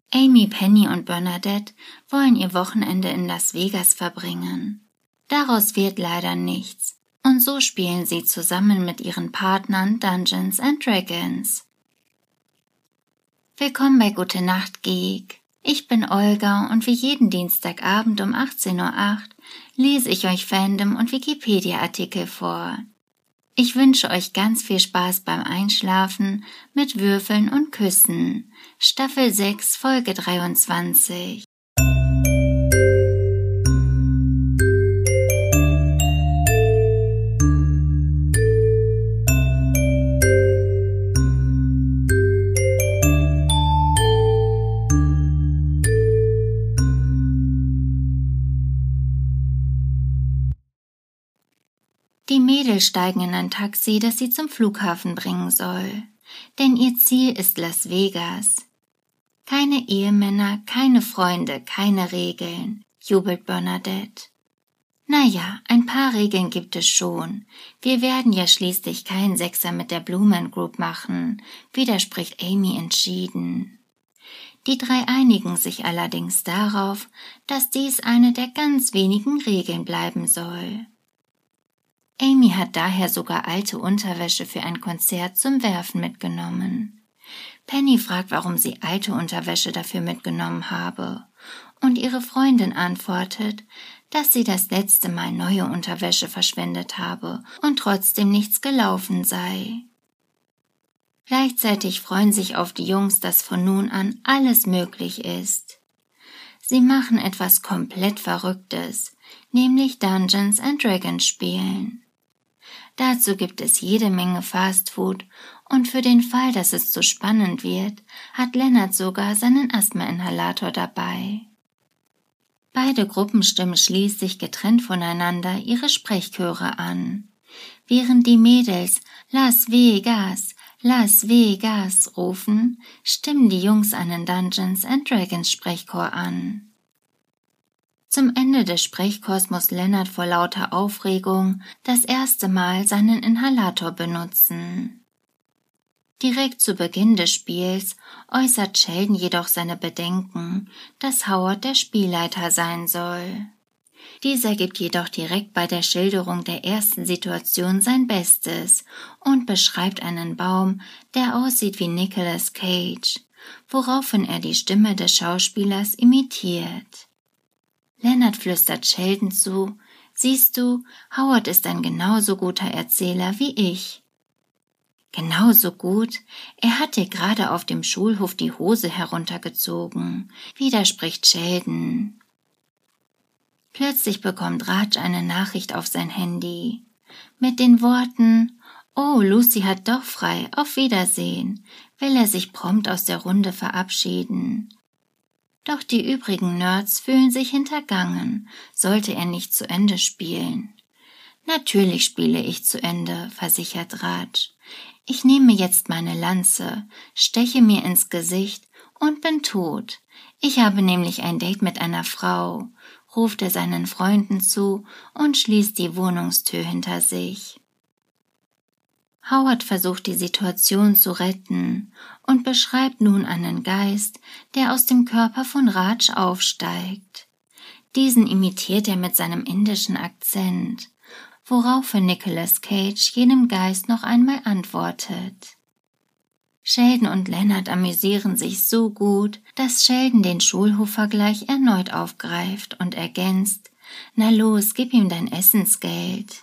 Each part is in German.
Amy, Penny und Bernadette wollen ihr Wochenende in Las Vegas verbringen. Daraus wird leider nichts, und so spielen sie zusammen mit ihren Partnern Dungeons & Dragons. Willkommen bei Gute Nacht Geek. Ich bin Olga und wie jeden Dienstagabend um 18:08 Uhr lese ich euch Fandom- und Wikipedia-Artikel vor. Ich wünsche euch ganz viel Spaß beim Einschlafen mit Würfeln und Küssen. Staffel 6, Folge 23. Die Mädels steigen in ein Taxi, das sie zum Flughafen bringen soll. Denn ihr Ziel ist Las Vegas. Keine Ehemänner, keine Freunde, keine Regeln, jubelt Bernadette. Naja, ein paar Regeln gibt es schon. Wir werden ja schließlich keinen Sechser mit der Blue Man Group machen, widerspricht Amy entschieden. Die drei einigen sich allerdings darauf, dass dies eine der ganz wenigen Regeln bleiben soll. Amy hat daher sogar alte Unterwäsche für ein Konzert zum Werfen mitgenommen. Penny fragt, warum sie alte Unterwäsche dafür mitgenommen habe, und ihre Freundin antwortet, dass sie das letzte Mal neue Unterwäsche verschwendet habe und trotzdem nichts gelaufen sei. Gleichzeitig freuen sich auf die Jungs, dass von nun an alles möglich ist. Sie machen etwas komplett Verrücktes, nämlich Dungeons & Dragons spielen. Dazu gibt es jede Menge Fastfood und für den Fall, dass es zu spannend wird, hat Lennart sogar seinen Asthma-Inhalator dabei. Beide Gruppen stimmen schließlich getrennt voneinander ihre Sprechchöre an. Während die Mädels Las Vegas, Las Vegas rufen, stimmen die Jungs einen Dungeons & Dragons Sprechchor an. Zum Ende des Sprechchors muss Lennart vor lauter Aufregung das erste Mal seinen Inhalator benutzen. Direkt zu Beginn des Spiels äußert Sheldon jedoch seine Bedenken, dass Howard der Spielleiter sein soll. Dieser gibt jedoch direkt bei der Schilderung der ersten Situation sein Bestes und beschreibt einen Baum, der aussieht wie Nicolas Cage, woraufhin er die Stimme des Schauspielers imitiert. Lennart flüstert Sheldon zu, »Siehst du, Howard ist ein genauso guter Erzähler wie ich.« »Genauso gut? Er hat dir gerade auf dem Schulhof die Hose heruntergezogen«, widerspricht Sheldon. Plötzlich bekommt Raj eine Nachricht auf sein Handy. Mit den Worten, »Oh, Lucy hat doch frei, auf Wiedersehen«, will er sich prompt aus der Runde verabschieden. Doch die übrigen Nerds fühlen sich hintergangen, sollte er nicht zu Ende spielen. »Natürlich spiele ich zu Ende«, versichert Raj. »Ich nehme jetzt meine Lanze, steche mir ins Gesicht und bin tot. Ich habe nämlich ein Date mit einer Frau«, ruft er seinen Freunden zu und schließt die Wohnungstür hinter sich. Howard versucht die Situation zu retten und beschreibt nun einen Geist, der aus dem Körper von Raj aufsteigt. Diesen imitiert er mit seinem indischen Akzent, woraufhin Nicolas Cage jenem Geist noch einmal antwortet. Sheldon und Lennart amüsieren sich so gut, dass Sheldon den Schulhofvergleich erneut aufgreift und ergänzt, »Na los, gib ihm dein Essensgeld.«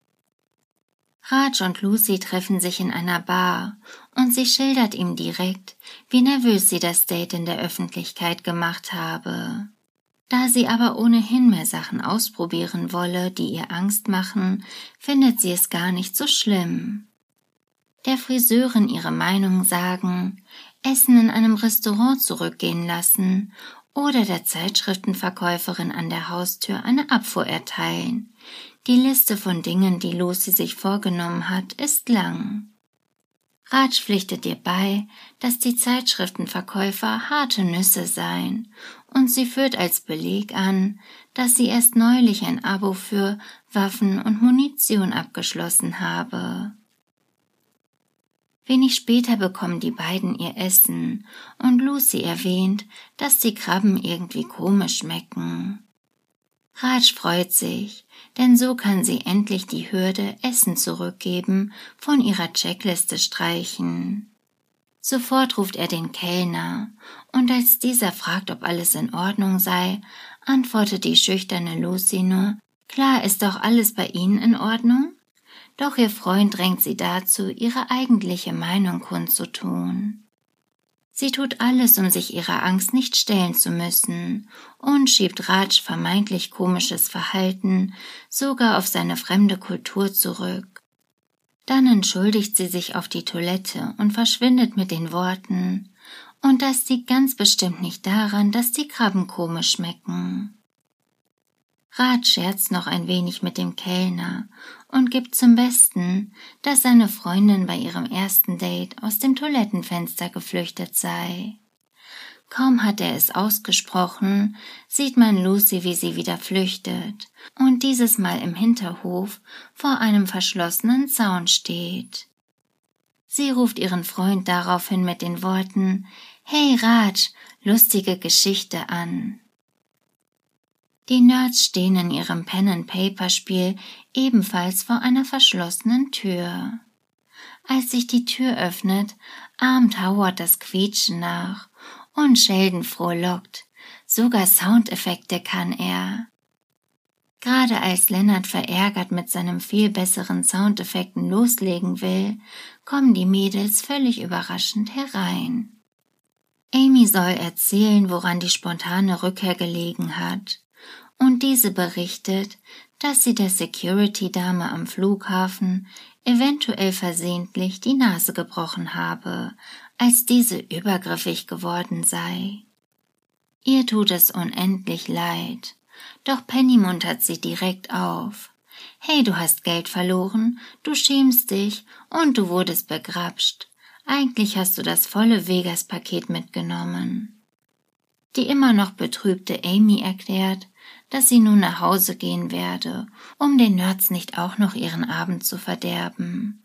Raj und Lucy treffen sich in einer Bar und sie schildert ihm direkt, wie nervös sie das Date in der Öffentlichkeit gemacht habe. Da sie aber ohnehin mehr Sachen ausprobieren wolle, die ihr Angst machen, findet sie es gar nicht so schlimm. Der Friseurin ihre Meinung sagen, Essen in einem Restaurant zurückgehen lassen oder der Zeitschriftenverkäuferin an der Haustür eine Abfuhr erteilen. Die Liste von Dingen, die Lucy sich vorgenommen hat, ist lang. Raj pflichtet ihr bei, dass die Zeitschriftenverkäufer harte Nüsse seien, und sie führt als Beleg an, dass sie erst neulich ein Abo für Waffen und Munition abgeschlossen habe. Wenig später bekommen die beiden ihr Essen und Lucy erwähnt, dass die Krabben irgendwie komisch schmecken. Raj freut sich, denn so kann sie endlich die Hürde, Essen zurückgeben, von ihrer Checkliste streichen. Sofort ruft er den Kellner, und als dieser fragt, ob alles in Ordnung sei, antwortet die schüchterne Lucy nur, »Klar, ist doch alles bei Ihnen in Ordnung?« Doch ihr Freund drängt sie dazu, ihre eigentliche Meinung kundzutun. Sie tut alles, um sich ihrer Angst nicht stellen zu müssen, und schiebt Raj vermeintlich komisches Verhalten sogar auf seine fremde Kultur zurück. Dann entschuldigt sie sich auf die Toilette und verschwindet mit den Worten, und das liegt ganz bestimmt nicht daran, dass die Krabben komisch schmecken. Raj scherzt noch ein wenig mit dem Kellner und gibt zum Besten, dass seine Freundin bei ihrem ersten Date aus dem Toilettenfenster geflüchtet sei. Kaum hat er es ausgesprochen, sieht man Lucy, wie sie wieder flüchtet und dieses Mal im Hinterhof vor einem verschlossenen Zaun steht. Sie ruft ihren Freund daraufhin mit den Worten »Hey Raj, lustige Geschichte« an. Die Nerds stehen in ihrem Pen-and-Paper-Spiel ebenfalls vor einer verschlossenen Tür. Als sich die Tür öffnet, ahmt Howard das Quietschen nach und Sheldon frohlockt. Sogar Soundeffekte kann er. Gerade als Leonard verärgert mit seinen viel besseren Soundeffekten loslegen will, kommen die Mädels völlig überraschend herein. Amy soll erzählen, woran die spontane Rückkehr gelegen hat. Und diese berichtet, dass sie der Security-Dame am Flughafen eventuell versehentlich die Nase gebrochen habe, als diese übergriffig geworden sei. Ihr tut es unendlich leid, doch Penny muntert sie direkt auf. »Hey, du hast Geld verloren, du schämst dich und du wurdest begrapscht. Eigentlich hast du das volle Vegas-Paket mitgenommen.« Die immer noch betrübte Amy erklärt, dass sie nun nach Hause gehen werde, um den Nerds nicht auch noch ihren Abend zu verderben.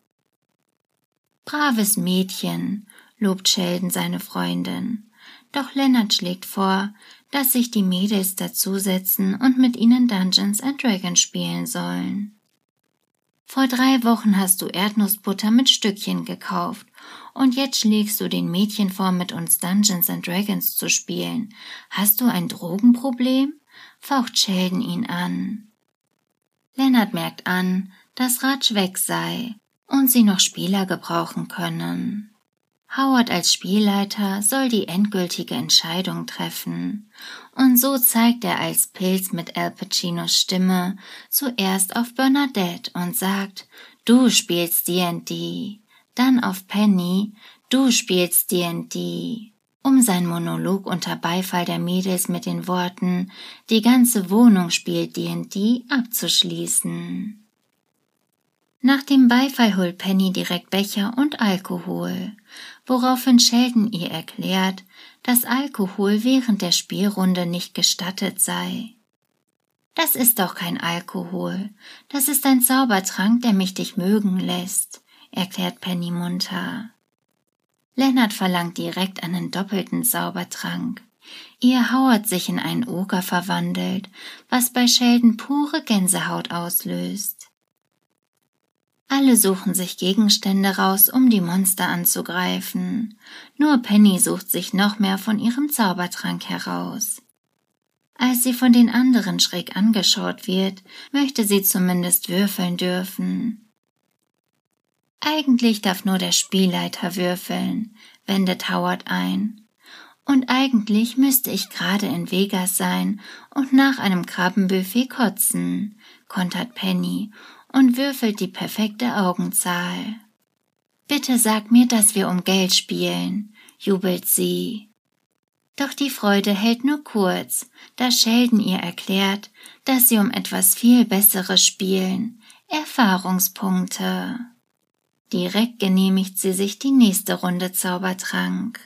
»Braves Mädchen«, lobt Sheldon seine Freundin, doch Leonard schlägt vor, dass sich die Mädels dazusetzen und mit ihnen Dungeons & Dragons spielen sollen. »Vor 3 Wochen hast du Erdnussbutter mit Stückchen gekauft und jetzt schlägst du den Mädchen vor, mit uns Dungeons & Dragons zu spielen. Hast du ein Drogenproblem?« faucht Sheldon ihn an. Leonard merkt an, dass Raj weg sei und sie noch Spieler gebrauchen können. Howard als Spielleiter soll die endgültige Entscheidung treffen, und so zeigt er als Pilz mit Al Pacinos Stimme zuerst auf Bernadette und sagt, »Du spielst D&D«, dann auf Penny, »Du spielst D&D«, um sein Monolog unter Beifall der Mädels mit den Worten »Die ganze Wohnung spielt D&D« abzuschließen. Nach dem Beifall holt Penny direkt Becher und Alkohol, woraufhin Sheldon ihr erklärt, dass Alkohol während der Spielrunde nicht gestattet sei. »Das ist doch kein Alkohol, das ist ein Zaubertrank, der mich dich mögen lässt«, erklärt Penny munter. Leonard verlangt direkt einen doppelten Zaubertrank, ehe Howard sich in einen Oger verwandelt, was bei Sheldon pure Gänsehaut auslöst. Alle suchen sich Gegenstände raus, um die Monster anzugreifen. Nur Penny sucht sich noch mehr von ihrem Zaubertrank heraus. Als sie von den anderen schräg angeschaut wird, möchte sie zumindest würfeln dürfen. Eigentlich darf nur der Spielleiter würfeln, wendet Howard ein. Und eigentlich müsste ich gerade in Vegas sein und nach einem Krabbenbuffet kotzen, kontert Penny und würfelt die perfekte Augenzahl. »Bitte sag mir, dass wir um Geld spielen«, jubelt sie. Doch die Freude hält nur kurz, da Sheldon ihr erklärt, dass sie um etwas viel Besseres spielen, Erfahrungspunkte. Direkt genehmigt sie sich die nächste Runde Zaubertrank.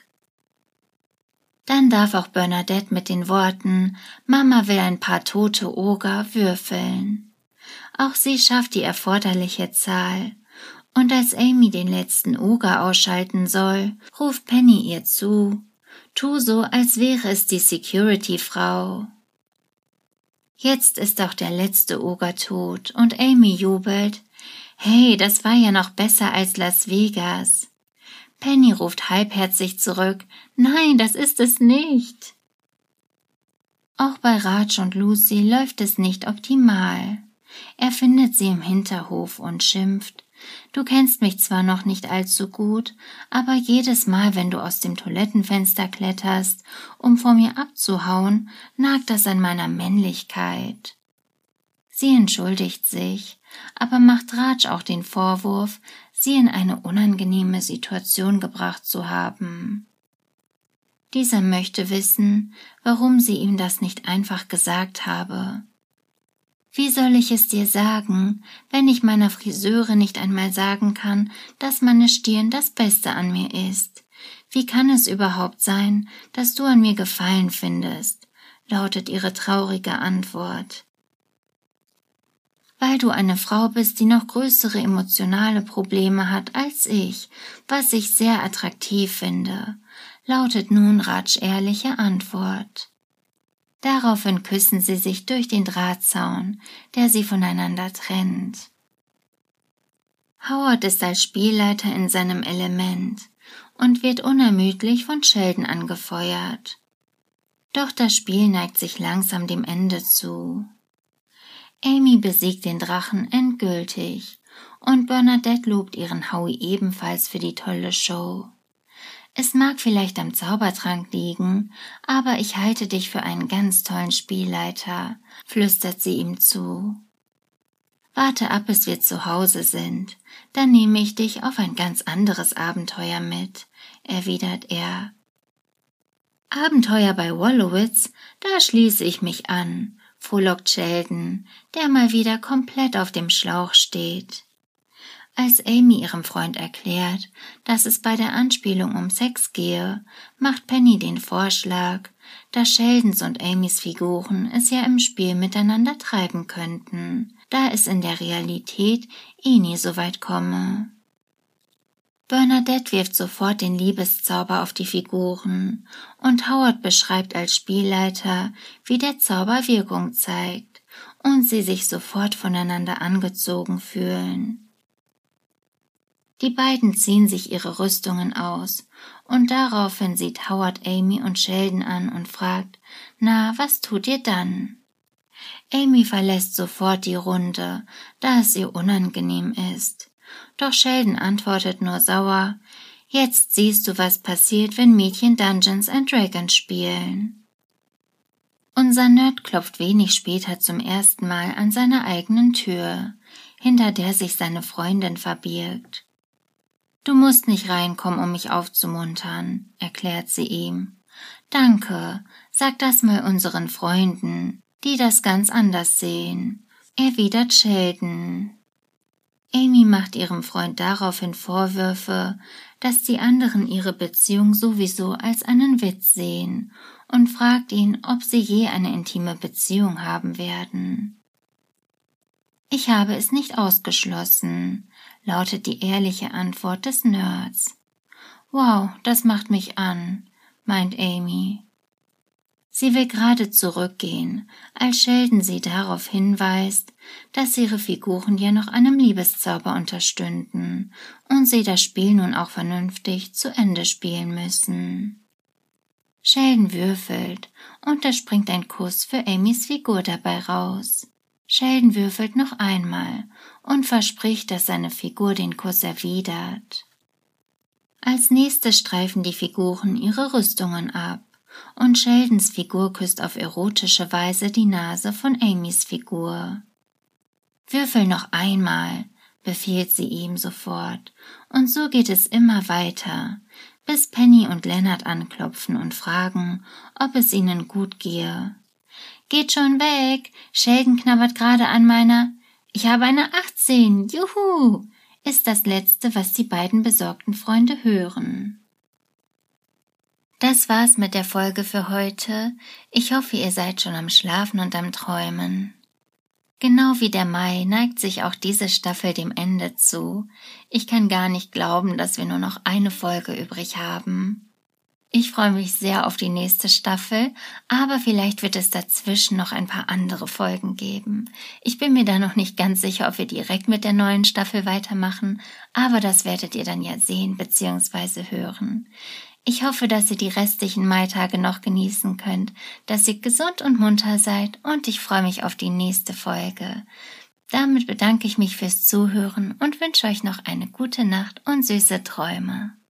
Dann darf auch Bernadette mit den Worten »Mama will ein paar tote Oger« würfeln. Auch sie schafft die erforderliche Zahl Und als Amy den letzten Oger ausschalten soll, ruft Penny ihr zu: Tu so, als wäre es die Security-Frau. Jetzt ist auch der letzte Oger tot und Amy jubelt: Hey, das war ja noch besser als Las Vegas. Penny ruft halbherzig zurück: Nein, das ist es nicht. Auch bei Raj und Lucy läuft es nicht optimal. Er findet sie im Hinterhof und schimpft: Du kennst mich zwar noch nicht allzu gut, aber jedes Mal, wenn du aus dem Toilettenfenster kletterst, um vor mir abzuhauen, nagt das an meiner Männlichkeit. Sie entschuldigt sich, aber macht Raj auch den Vorwurf, sie in eine unangenehme Situation gebracht zu haben. Dieser möchte wissen, warum sie ihm das nicht einfach gesagt habe. Wie soll ich es dir sagen, wenn ich meiner Friseurin nicht einmal sagen kann, dass meine Stirn das Beste an mir ist? Wie kann es überhaupt sein, dass du an mir Gefallen findest? Lautet ihre traurige Antwort. Weil du eine Frau bist, die noch größere emotionale Probleme hat als ich, was ich sehr attraktiv finde, lautet nun Raj' ehrliche Antwort. Daraufhin küssen sie sich durch den Drahtzaun, der sie voneinander trennt. Howard ist als Spielleiter in seinem Element und wird unermüdlich von Sheldon angefeuert. Doch das Spiel neigt sich langsam dem Ende zu. Amy besiegt den Drachen endgültig und Bernadette lobt ihren Howie ebenfalls für die tolle Show. Es mag vielleicht am Zaubertrank liegen, aber ich halte dich für einen ganz tollen Spielleiter, flüstert sie ihm zu. Warte ab, bis wir zu Hause sind, dann nehme ich dich auf ein ganz anderes Abenteuer mit, erwidert er. Abenteuer bei Wolowitz, da schließe ich mich an, frohlockt Sheldon, der mal wieder komplett auf dem Schlauch steht. Als Amy ihrem Freund erklärt, dass es bei der Anspielung um Sex gehe, macht Penny den Vorschlag, dass Sheldons und Amys Figuren es ja im Spiel miteinander treiben könnten, da es in der Realität nie so weit komme. Bernadette wirft sofort den Liebeszauber auf die Figuren und Howard beschreibt als Spielleiter, wie der Zauber Wirkung zeigt und sie sich sofort voneinander angezogen fühlen. Die beiden ziehen sich ihre Rüstungen aus und daraufhin sieht Howard Amy und Sheldon an und fragt: Na, was tut ihr dann? Amy verlässt sofort die Runde, da es ihr unangenehm ist. Doch Sheldon antwortet nur sauer: Jetzt siehst du, was passiert, wenn Mädchen Dungeons and Dragons spielen. Unser Nerd klopft wenig später zum ersten Mal an seiner eigenen Tür, hinter der sich seine Freundin verbirgt. Du musst nicht reinkommen, um mich aufzumuntern, erklärt sie ihm. Danke, sag das mal unseren Freunden, die das ganz anders sehen, erwidert Sheldon. Amy macht ihrem Freund daraufhin Vorwürfe, dass die anderen ihre Beziehung sowieso als einen Witz sehen und fragt ihn, ob sie je eine intime Beziehung haben werden. Ich habe es nicht ausgeschlossen, lautet die ehrliche Antwort des Nerds. Wow, das macht mich an, meint Amy. Sie will gerade zurückgehen, als Sheldon sie darauf hinweist, dass ihre Figuren ja noch einem Liebeszauber unterstünden und sie das Spiel nun auch vernünftig zu Ende spielen müssen. Sheldon würfelt und da springt ein Kuss für Amys Figur dabei raus. Sheldon würfelt noch einmal und verspricht, dass seine Figur den Kuss erwidert. Als nächstes streifen die Figuren ihre Rüstungen ab und Sheldons Figur küsst auf erotische Weise die Nase von Amys Figur. Würfel noch einmal, befiehlt sie ihm sofort, und so geht es immer weiter, bis Penny und Leonard anklopfen und fragen, ob es ihnen gut gehe. Geht schon weg, Sheldon knabbert gerade an meiner Ich habe eine 18, juhu, ist das Letzte, was die beiden besorgten Freunde hören. Das war's mit der Folge für heute. Ich hoffe, ihr seid schon am Schlafen und am Träumen. Genau wie der Mai neigt sich auch diese Staffel dem Ende zu. Ich kann gar nicht glauben, dass wir nur noch eine Folge übrig haben. Ich freue mich sehr auf die nächste Staffel, aber vielleicht wird es dazwischen noch ein paar andere Folgen geben. Ich bin mir da noch nicht ganz sicher, ob wir direkt mit der neuen Staffel weitermachen, aber das werdet ihr dann ja sehen bzw. hören. Ich hoffe, dass ihr die restlichen Maitage noch genießen könnt, dass ihr gesund und munter seid und ich freue mich auf die nächste Folge. Damit bedanke ich mich fürs Zuhören und wünsche euch noch eine gute Nacht und süße Träume.